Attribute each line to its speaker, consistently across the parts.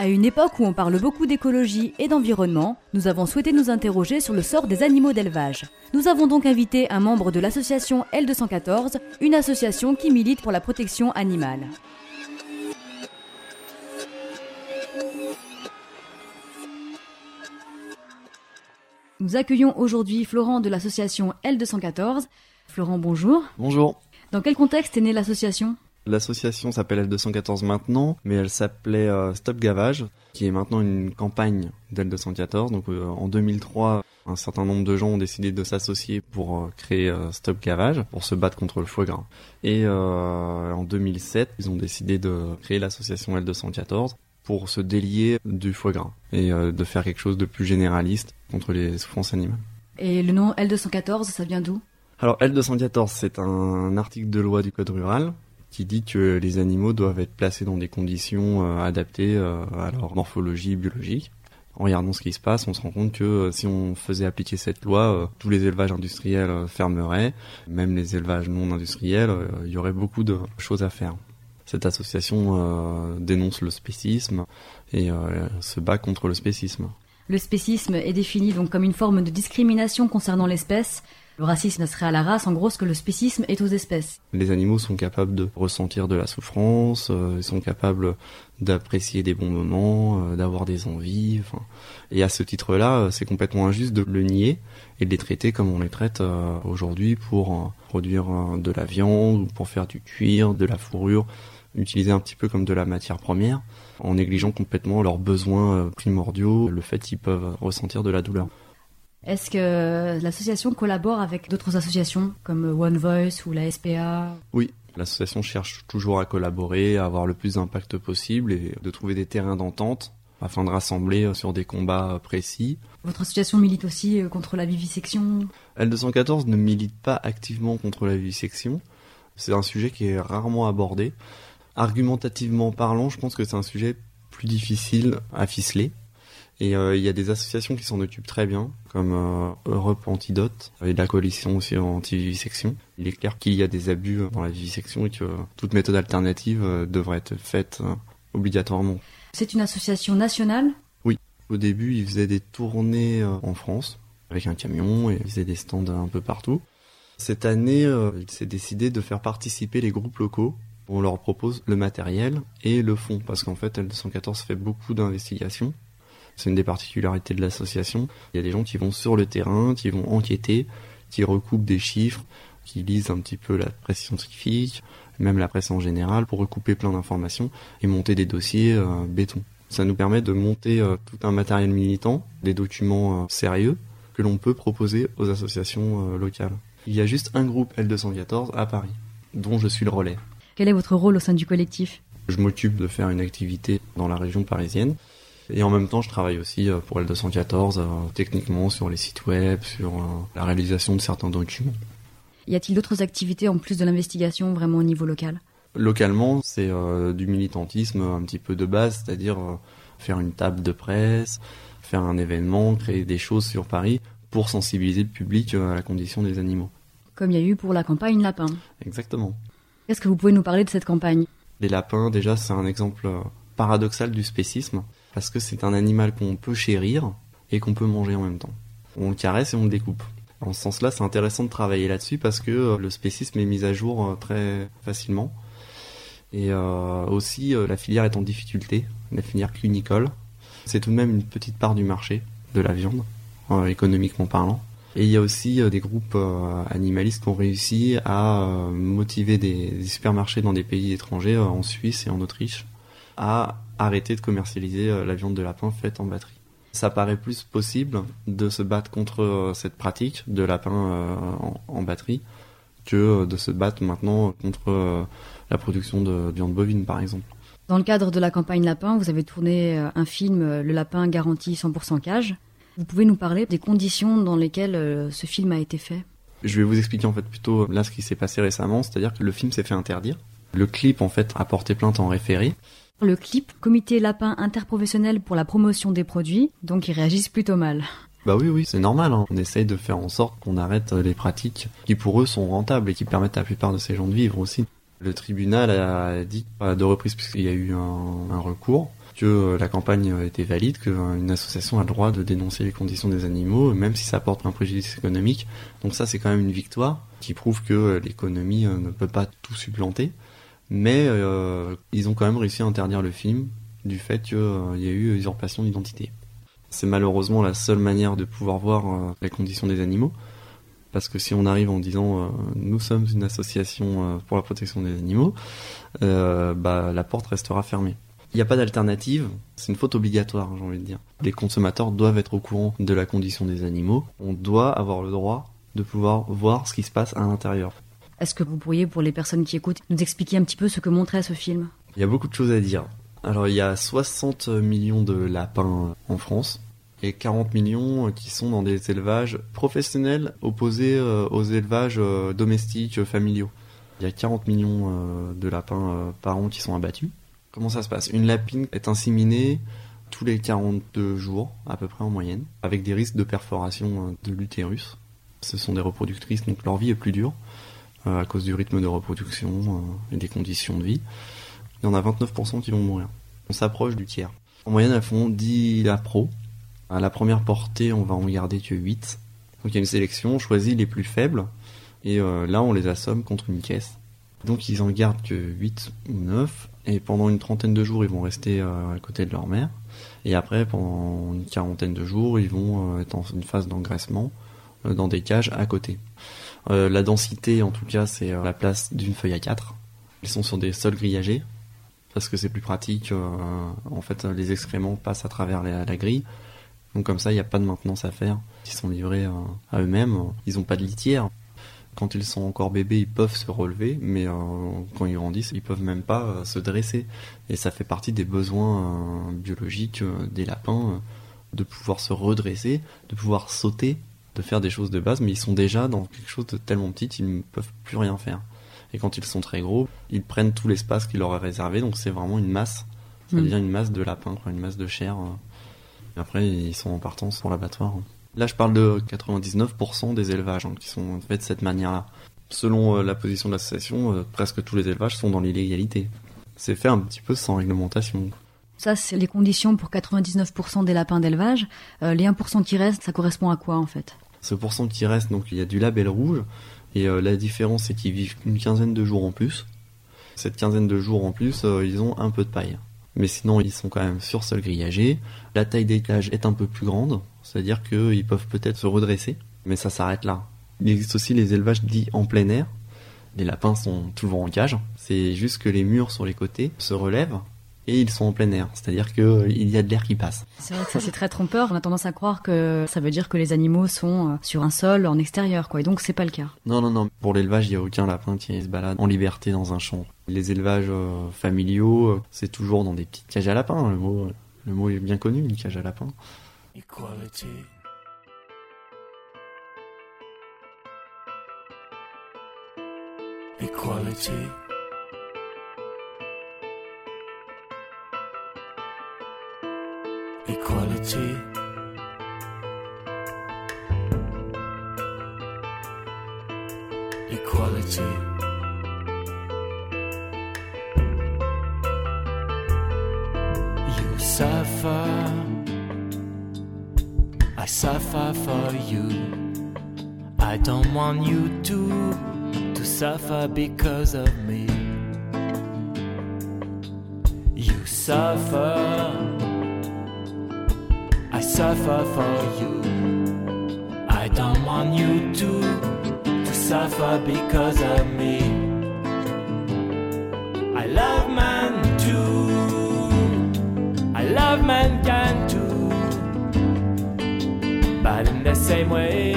Speaker 1: À une époque où on parle beaucoup d'écologie et d'environnement, nous avons souhaité nous interroger sur le sort des animaux d'élevage. Nous avons donc invité un membre de l'association L214, une association qui milite pour la protection animale. Nous accueillons aujourd'hui Florent de l'association L214. Florent, bonjour.
Speaker 2: Bonjour.
Speaker 1: Dans quel contexte est née l'association ?
Speaker 2: L'association s'appelle L214 maintenant, mais elle s'appelait Stop Gavage, qui est maintenant une campagne d'L214. Donc en 2003, un certain nombre de gens ont décidé de s'associer pour créer Stop Gavage, pour se battre contre le foie gras. Et en 2007, ils ont décidé de créer l'association L214 pour se délier du foie gras et de faire quelque chose de plus généraliste contre les souffrances animales.
Speaker 1: Et le nom L214, ça vient d'où ?
Speaker 2: Alors L214, c'est un article de loi du Code rural qui dit que les animaux doivent être placés dans des conditions adaptées à leur morphologie biologique. En regardant ce qui se passe, on se rend compte que si on faisait appliquer cette loi, tous les élevages industriels fermeraient, même les élevages non industriels, il y aurait beaucoup de choses à faire. Cette association dénonce le spécisme et se bat contre le spécisme.
Speaker 1: Le spécisme est défini donc comme une forme de discrimination concernant l'espèce. Le racisme serait à la race, en gros, ce que le spécisme est aux espèces.
Speaker 2: Les animaux sont capables de ressentir de la souffrance, ils sont capables d'apprécier des bons moments, d'avoir des envies. Et à ce titre-là, c'est complètement injuste de le nier et de les traiter comme on les traite aujourd'hui pour produire de la viande ou pour faire du cuir, de la fourrure, utilisés un petit peu comme de la matière première, en négligeant complètement leurs besoins primordiaux, le fait qu'ils peuvent ressentir de la douleur.
Speaker 1: Est-ce que l'association collabore avec d'autres associations comme One Voice ou la SPA ?
Speaker 2: Oui, l'association cherche toujours à collaborer, à avoir le plus d'impact possible et de trouver des terrains d'entente afin de rassembler sur des combats précis.
Speaker 1: Votre association milite aussi contre la vivisection ?
Speaker 2: L214 ne milite pas activement contre la vivisection. C'est un sujet qui est rarement abordé. Argumentativement parlant, je pense que c'est un sujet plus difficile à ficeler. Et il y a des associations qui s'en occupent très bien, comme Europe Antidote et la coalition aussi anti-vivisection. Il est clair qu'il y a des abus dans la vivisection et que toute méthode alternative devrait être faite obligatoirement.
Speaker 1: C'est une association nationale ?
Speaker 2: Oui. Au début, ils faisaient des tournées en France avec un camion et ils faisaient des stands un peu partout. Cette année, il s'est décidé de faire participer les groupes locaux. On leur propose le matériel et le fond, parce qu'en fait, L214 fait beaucoup d'investigations. C'est une des particularités de l'association. Il y a des gens qui vont sur le terrain, qui vont enquêter, qui recoupent des chiffres, qui lisent un petit peu la presse scientifique, même la presse en général, pour recouper plein d'informations et monter des dossiers béton. Ça nous permet de monter tout un matériel militant, des documents sérieux que l'on peut proposer aux associations locales. Il y a juste un groupe L214 à Paris, dont je suis le relais.
Speaker 1: Quel est votre rôle au sein du collectif ?
Speaker 2: Je m'occupe de faire une activité dans la région parisienne. Et en même temps, je travaille aussi pour L214, techniquement sur les sites web, sur la réalisation de certains documents.
Speaker 1: Y a-t-il d'autres activités en plus de l'investigation vraiment au niveau local ?
Speaker 2: Localement, c'est du militantisme un petit peu de base, c'est-à-dire faire une table de presse, faire un événement, créer des choses sur Paris pour sensibiliser le public à la condition des animaux.
Speaker 1: Comme il y a eu pour la campagne Lapin.
Speaker 2: Exactement.
Speaker 1: Est-ce que vous pouvez nous parler de cette campagne ?
Speaker 2: Les lapins, déjà, c'est un exemple paradoxal du spécisme, parce que c'est un animal qu'on peut chérir et qu'on peut manger en même temps. On le caresse et on le découpe. En ce sens-là, c'est intéressant de travailler là-dessus parce que le spécisme est mis à jour très facilement. Et aussi, la filière est en difficulté, la filière cunicole. C'est tout de même une petite part du marché de la viande, économiquement parlant. Et il y a aussi des groupes animalistes qui ont réussi à motiver des supermarchés dans des pays étrangers, en Suisse et en Autriche, à arrêter de commercialiser la viande de lapin faite en batterie. Ça paraît plus possible de se battre contre cette pratique de lapin en batterie que de se battre maintenant contre la production de viande bovine, par exemple.
Speaker 1: Dans le cadre de la campagne Lapin, vous avez tourné un film « Le lapin garantit 100% cage ». Vous pouvez nous parler des conditions dans lesquelles ce film a été fait ?
Speaker 2: Je vais vous expliquer en fait plutôt là ce qui s'est passé récemment, c'est-à-dire que le film s'est fait interdire. Le clip en fait a porté plainte en référé.
Speaker 1: Le clip Comité Lapin interprofessionnel pour la promotion des produits, donc ils réagissent plutôt mal.
Speaker 2: Bah oui, c'est normal. On essaye de faire en sorte qu'on arrête les pratiques qui pour eux sont rentables et qui permettent à la plupart de ces gens de vivre aussi. Le tribunal a dit à deux reprises, puisqu'il y a eu un recours, que la campagne était valide, qu'une association a le droit de dénoncer les conditions des animaux, même si ça apporte un préjudice économique. Donc ça, c'est quand même une victoire qui prouve que l'économie ne peut pas tout supplanter. Mais ils ont quand même réussi à interdire le film du fait qu'il y a eu usurpation d'identité. C'est malheureusement la seule manière de pouvoir voir les conditions des animaux. Parce que si on arrive en disant nous sommes une association pour la protection des animaux, la porte restera fermée. Il n'y a pas d'alternative, c'est une faute obligatoire, j'ai envie de dire. Les consommateurs doivent être au courant de la condition des animaux. On doit avoir le droit de pouvoir voir ce qui se passe à l'intérieur.
Speaker 1: Est-ce que vous pourriez, pour les personnes qui écoutent, nous expliquer un petit peu ce que montrait ce film ?
Speaker 2: Il y a beaucoup de choses à dire. Alors il y a 60 millions de lapins en France et 40 millions qui sont dans des élevages professionnels opposés aux élevages domestiques familiaux. Il y a 40 millions de lapins par an qui sont abattus. Comment ça se passe ? Une lapine est inséminée tous les 42 jours, à peu près en moyenne, avec des risques de perforation de l'utérus. Ce sont des reproductrices, donc leur vie est plus dure à cause du rythme de reproduction et des conditions de vie. Il y en a 29% qui vont mourir. On s'approche du tiers. En moyenne, elles font 10 lapros. À la première portée, on va en garder que 8. Donc il y a une sélection, on choisit les plus faibles, et là on les assomme contre une caisse. Donc ils en gardent que 8 ou 9, et pendant une trentaine de jours, ils vont rester à côté de leur mère. Et après, pendant une quarantaine de jours, ils vont être en une phase d'engraissement dans des cages à côté. La densité, en tout cas, c'est la place d'une feuille à 4. Ils sont sur des sols grillagés, parce que c'est plus pratique. En fait, les excréments passent à travers la grille. Donc comme ça, il n'y a pas de maintenance à faire. Ils sont livrés à eux-mêmes. Ils n'ont pas de litière. Quand ils sont encore bébés, ils peuvent se relever, mais quand ils grandissent, ils peuvent même pas se dresser. Et ça fait partie des besoins biologiques des lapins, de pouvoir se redresser, de pouvoir sauter, de faire des choses de base, mais ils sont déjà dans quelque chose de tellement petit, ils ne peuvent plus rien faire. Et quand ils sont très gros, ils prennent tout l'espace qu'il leur est réservé, donc c'est vraiment une masse. Ça devient une masse de lapin, une masse de chair. Et après, ils sont en partance pour l'abattoir. Là, je parle de 99% des élevages qui sont faits de cette manière-là. Selon la position de l'association, presque tous les élevages sont dans l'illégalité. C'est fait un petit peu sans réglementation.
Speaker 1: Ça, c'est les conditions pour 99% des lapins d'élevage. Les 1% qui restent, ça correspond à quoi en fait ?
Speaker 2: Ce pourcent qui reste, donc il y a du label rouge. Et la différence, c'est qu'ils vivent une quinzaine de jours en plus. Cette quinzaine de jours en plus, ils ont un peu de paille. Mais sinon, ils sont quand même sur sol grillagé. La taille des cages est un peu plus grande, c'est-à-dire qu'ils peuvent peut-être se redresser, mais ça s'arrête là. Il existe aussi les élevages dits en plein air. Les lapins sont toujours en cage. C'est juste que les murs sur les côtés se relèvent et ils sont en plein air. C'est-à-dire qu'il y a de l'air qui passe.
Speaker 1: C'est vrai que ça, c'est très trompeur. On a tendance à croire que ça veut dire que les animaux sont sur un sol en extérieur, quoi. Et donc, c'est pas le cas.
Speaker 2: Non. Pour l'élevage, il n'y a aucun lapin qui se balade en liberté dans un champ. Les élevages familiaux, c'est toujours dans des petites cages à lapins. Le mot est bien connu, une cage à lapins. Equality. Equality. Equality. Equality. You suffer, I suffer for you. I don't want you to suffer because of me. You suffer, I suffer for you. I don't want you to suffer because of me. I love man too, I love mankind too, but in the same way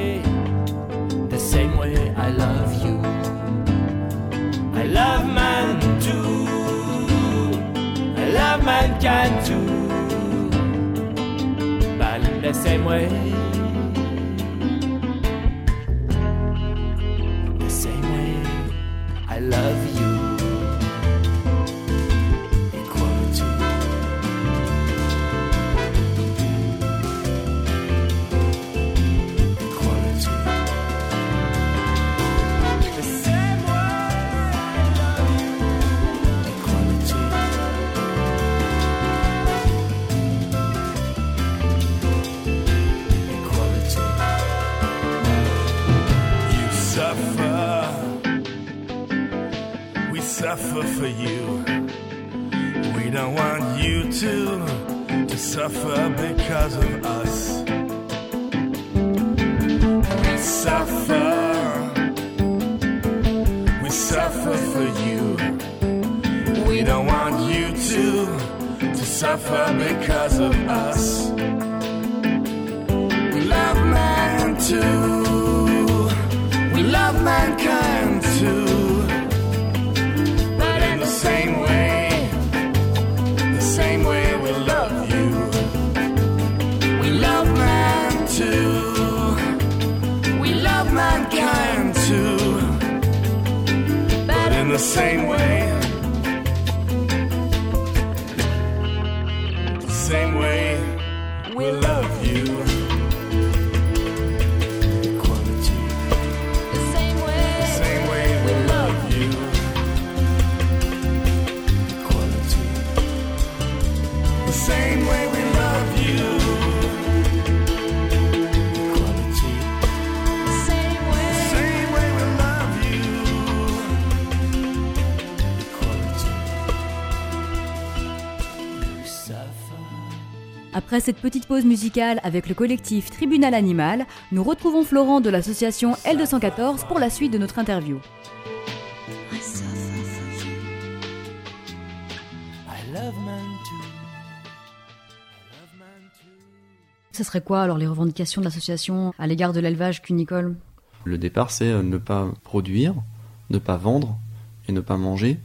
Speaker 2: I love you. I love man too, I love mankind too, but in the same way I love you. Equality. Equality. The same way I love you. Equality.
Speaker 3: suffer for you. We don't want you to suffer because of us. We suffer for you. We don't want you to suffer because of us. We love man too. We love mankind too. But in the same way we love you. We love man too. We love mankind too. But in the same way we love you. Equality. The same way we love you. Equality. The same way we love you. Equality. The same way we love you. Equality. You suffer.
Speaker 1: Après cette petite pause musicale avec le collectif Tribunal Animal, nous retrouvons Florent de l'association L214 pour la suite de notre interview. Ce serait quoi alors les revendications de l'association à l'égard de l'élevage cunicole ?
Speaker 2: Le départ, c'est ne pas produire, ne pas vendre et ne pas manger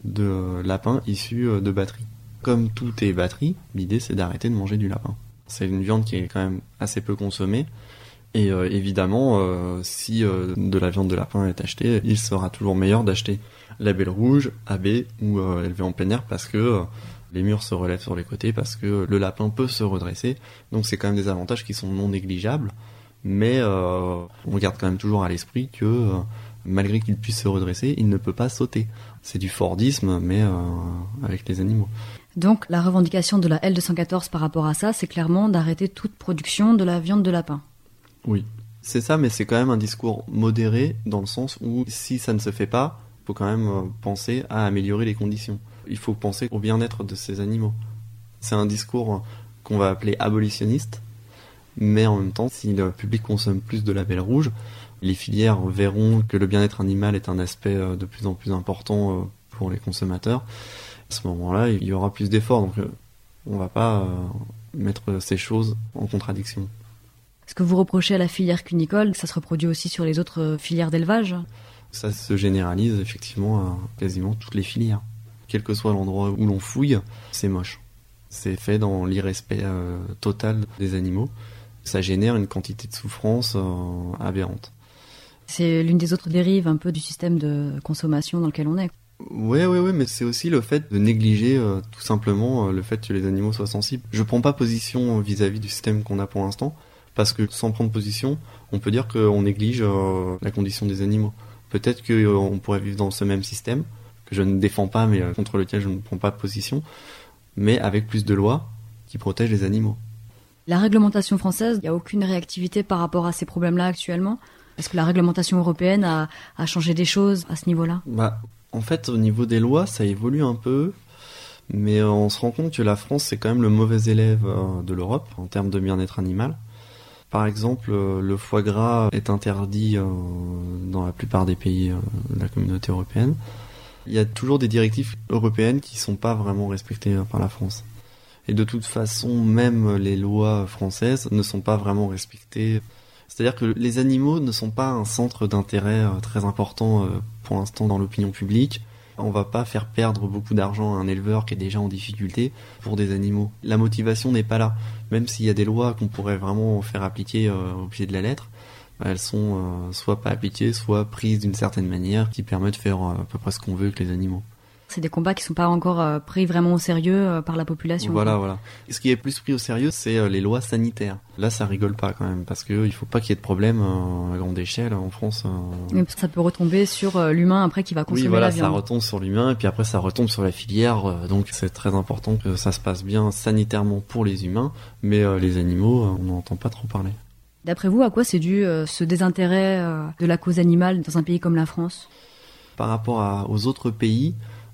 Speaker 2: de lapins issus de batteries. Comme tout est batterie, l'idée c'est d'arrêter de manger du lapin. C'est une viande qui est quand même assez peu consommée. Et évidemment, si de la viande de lapin est achetée, il sera toujours meilleur d'acheter label rouge, AB ou élevé en plein air parce que les murs se relèvent sur les côtés, parce que le lapin peut se redresser. Donc c'est quand même des avantages qui sont non négligeables. Mais on garde quand même toujours à l'esprit que malgré qu'il puisse se redresser, il ne peut pas sauter. C'est du Fordisme, mais avec les animaux.
Speaker 1: Donc la revendication de la L214 par rapport à ça, c'est clairement d'arrêter toute production de la viande de lapin.
Speaker 2: Oui, c'est ça, mais c'est quand même un discours modéré dans le sens où si ça ne se fait pas, il faut quand même penser à améliorer les conditions. Il faut penser au bien-être de ces animaux. C'est un discours qu'on va appeler abolitionniste, mais en même temps, si le public consomme plus de labels rouges, les filières verront que le bien-être animal est un aspect de plus en plus important pour les consommateurs. À ce moment-là, il y aura plus d'efforts, donc on ne va pas mettre ces choses en contradiction.
Speaker 1: Ce que vous reprochez à la filière cunicole, ça se reproduit aussi sur les autres filières d'élevage ?
Speaker 2: Ça se généralise effectivement à quasiment toutes les filières. Quel que soit l'endroit où l'on fouille, c'est moche. C'est fait dans l'irrespect total des animaux. Ça génère une quantité de souffrance aberrante.
Speaker 1: C'est l'une des autres dérives un peu du système de consommation dans lequel on est.
Speaker 2: Oui, mais c'est aussi le fait de négliger tout simplement le fait que les animaux soient sensibles. Je prends pas position vis-à-vis du système qu'on a pour l'instant, parce que sans prendre position, on peut dire qu'on néglige la condition des animaux. Peut-être qu'on pourrait vivre dans ce même système, que je ne défends pas, mais contre lequel je ne prends pas position, mais avec plus de lois qui protègent les animaux.
Speaker 1: La réglementation française, il n'y a aucune réactivité par rapport à ces problèmes-là actuellement ? Est-ce que la réglementation européenne a changé des choses à ce niveau-là ?
Speaker 2: En fait, au niveau des lois, ça évolue un peu, mais on se rend compte que la France, c'est quand même le mauvais élève de l'Europe en termes de bien-être animal. Par exemple, le foie gras est interdit dans la plupart des pays de la communauté européenne. Il y a toujours des directives européennes qui ne sont pas vraiment respectées par la France. Et de toute façon, même les lois françaises ne sont pas vraiment respectées. C'est-à-dire que les animaux ne sont pas un centre d'intérêt très important pour l'instant dans l'opinion publique. On va pas faire perdre beaucoup d'argent à un éleveur qui est déjà en difficulté pour des animaux. La motivation n'est pas là. Même s'il y a des lois qu'on pourrait vraiment faire appliquer au pied de la lettre, elles sont soit pas appliquées, soit prises d'une certaine manière qui permet de faire à peu près ce qu'on veut avec les animaux.
Speaker 1: C'est des combats qui sont pas encore pris vraiment au sérieux par la population.
Speaker 2: Voilà. Ce qui est plus pris au sérieux, c'est les lois sanitaires. Là, ça rigole pas quand même, parce que il faut pas qu'il y ait de problème à grande échelle en France.
Speaker 1: Mais parce que ça peut retomber sur l'humain après qui va consommer la viande.
Speaker 2: Ça retombe sur l'humain et puis après ça retombe sur la filière. Donc c'est très important que ça se passe bien sanitairement pour les humains, mais les animaux, on n'entend pas trop parler.
Speaker 1: D'après vous, à quoi c'est dû ce désintérêt de la cause animale dans un pays comme la France ?
Speaker 2: Par rapport aux autres pays,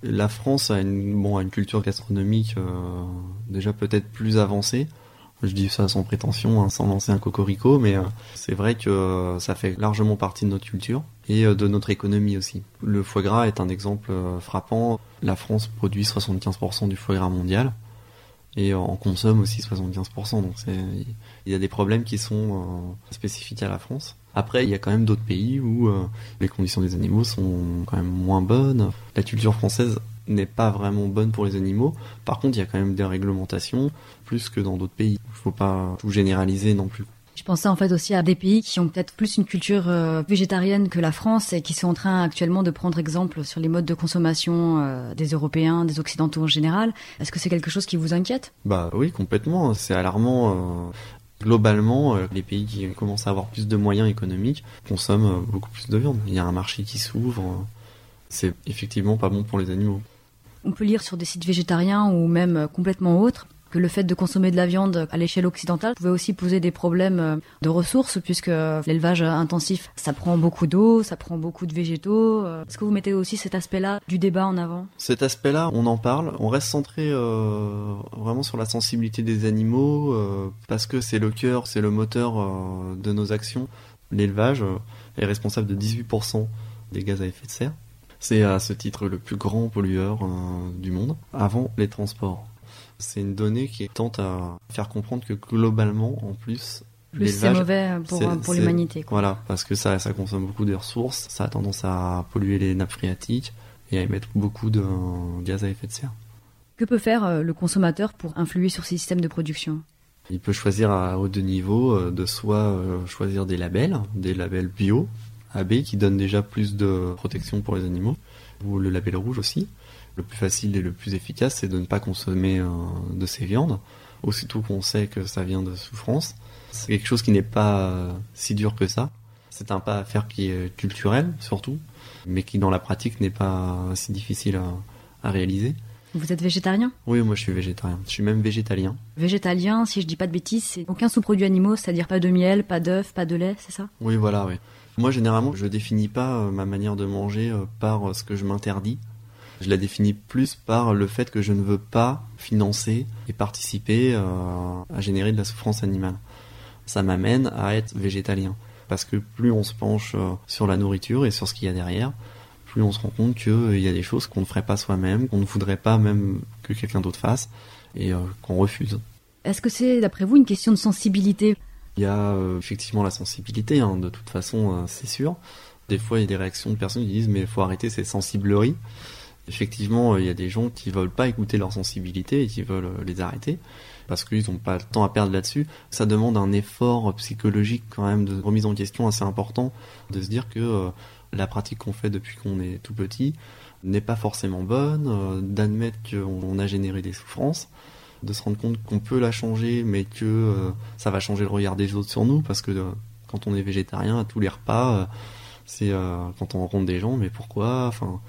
Speaker 2: La France a une culture gastronomique déjà peut-être plus avancée. Je dis ça sans prétention, sans lancer un cocorico, mais c'est vrai que ça fait largement partie de notre culture et de notre économie aussi. Le foie gras est un exemple frappant. La France produit 75% du foie gras mondial et en consomme aussi 75%. Donc il y a des problèmes qui sont spécifiques à la France. Après, il y a quand même d'autres pays où les conditions des animaux sont quand même moins bonnes. La culture française n'est pas vraiment bonne pour les animaux. Par contre, il y a quand même des réglementations, plus que dans d'autres pays. Il faut pas tout généraliser non plus.
Speaker 1: Je pensais en fait aussi à des pays qui ont peut-être plus une culture végétarienne que la France et qui sont en train actuellement de prendre exemple sur les modes de consommation des Européens, des Occidentaux en général. Est-ce que c'est quelque chose qui vous inquiète ?
Speaker 2: Bah oui, complètement. C'est alarmant. Globalement, les pays qui commencent à avoir plus de moyens économiques consomment beaucoup plus de viande. Il y a un marché qui s'ouvre. C'est effectivement pas bon pour les animaux.
Speaker 1: On peut lire sur des sites végétariens ou même complètement autres que le fait de consommer de la viande à l'échelle occidentale pouvait aussi poser des problèmes de ressources puisque l'élevage intensif, ça prend beaucoup d'eau, ça prend beaucoup de végétaux. Est-ce que vous mettez aussi cet aspect-là du débat en avant ?
Speaker 2: Cet aspect-là, on en parle. On reste centré vraiment sur la sensibilité des animaux parce que c'est le cœur, c'est le moteur de nos actions. L'élevage est responsable de 18% des gaz à effet de serre. C'est à ce titre le plus grand pollueur du monde, avant les transports. C'est une donnée qui tente à faire comprendre que globalement, en plus
Speaker 1: c'est mauvais pour l'humanité. Quoi.
Speaker 2: Voilà, parce que ça consomme beaucoup de ressources, ça a tendance à polluer les nappes phréatiques et à émettre beaucoup de gaz à effet de serre.
Speaker 1: Que peut faire le consommateur pour influer sur ces systèmes de production ?
Speaker 2: Il peut choisir à haut de niveau de soit choisir des labels bio, AB, qui donnent déjà plus de protection pour les animaux, ou le label rouge aussi. Le plus facile et le plus efficace, c'est de ne pas consommer de ces viandes, aussitôt qu'on sait que ça vient de souffrance. C'est quelque chose qui n'est pas si dur que ça. C'est un pas à faire qui est culturel, surtout, mais qui dans la pratique n'est pas si difficile à réaliser.
Speaker 1: Vous êtes végétarien ?
Speaker 2: Oui, moi je suis végétarien. Je suis même végétalien.
Speaker 1: Végétalien, si je dis pas de bêtises, c'est aucun sous-produit animaux, c'est-à-dire pas de miel, pas d'œufs, pas de lait, c'est ça ?
Speaker 2: Oui, voilà, oui. Moi, généralement, je définis pas ma manière de manger par ce que je m'interdis. Je la définis plus par le fait que je ne veux pas financer et participer à générer de la souffrance animale. Ça m'amène à être végétalien. Parce que plus on se penche sur la nourriture et sur ce qu'il y a derrière, plus on se rend compte qu'il y a des choses qu'on ne ferait pas soi-même, qu'on ne voudrait pas même que quelqu'un d'autre fasse, et qu'on refuse.
Speaker 1: Est-ce que c'est, d'après vous, une question de sensibilité ?
Speaker 2: Il y a effectivement la sensibilité, de toute façon, c'est sûr. Des fois, il y a des réactions de personnes qui disent « mais il faut arrêter ces sensibleries ». Effectivement, il y a des gens qui veulent pas écouter leur sensibilité et qui veulent les arrêter parce qu'ils n'ont pas le temps à perdre là-dessus. Ça demande un effort psychologique quand même de remise en question assez important, de se dire que la pratique qu'on fait depuis qu'on est tout petit n'est pas forcément bonne, d'admettre qu'on a généré des souffrances, de se rendre compte qu'on peut la changer, mais que ça va changer le regard des autres sur nous, parce que quand on est végétarien, à tous les repas, c'est quand on rencontre des gens, mais pourquoi ?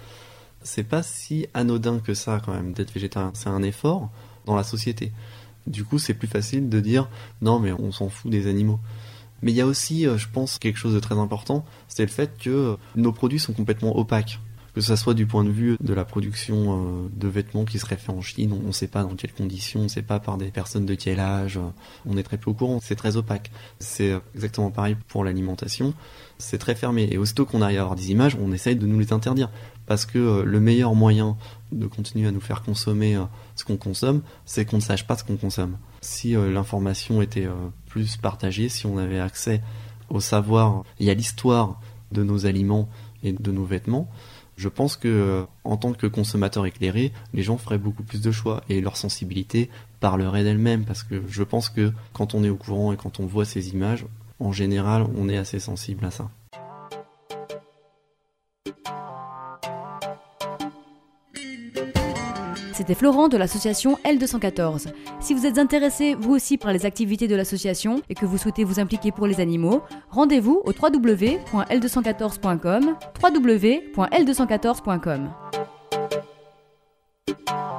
Speaker 2: C'est pas si anodin que ça quand même d'être végétarien, c'est un effort dans la société. Du coup, c'est plus facile de dire non mais on s'en fout des animaux. Mais il y a aussi, je pense, quelque chose de très important, c'est le fait que nos produits sont complètement opaques. Que ça soit du point de vue de la production de vêtements qui seraient faits en Chine, on ne sait pas dans quelles conditions, on ne sait pas par des personnes de quel âge, on est très peu au courant, c'est très opaque. C'est exactement pareil pour l'alimentation, c'est très fermé. Et aussitôt qu'on arrive à avoir des images, on essaye de nous les interdire. Parce que le meilleur moyen de continuer à nous faire consommer ce qu'on consomme, c'est qu'on ne sache pas ce qu'on consomme. Si l'information était plus partagée, si on avait accès au savoir et à l'histoire de nos aliments et de nos vêtements, je pense que en tant que consommateur éclairé, les gens feraient beaucoup plus de choix et leur sensibilité parlerait d'elle-même, parce que je pense que quand on est au courant et quand on voit ces images, en général, on est assez sensible à ça.
Speaker 1: C'était Florent de l'association L214. Si vous êtes intéressé vous aussi par les activités de l'association et que vous souhaitez vous impliquer pour les animaux, rendez-vous au www.l214.com, www.l214.com.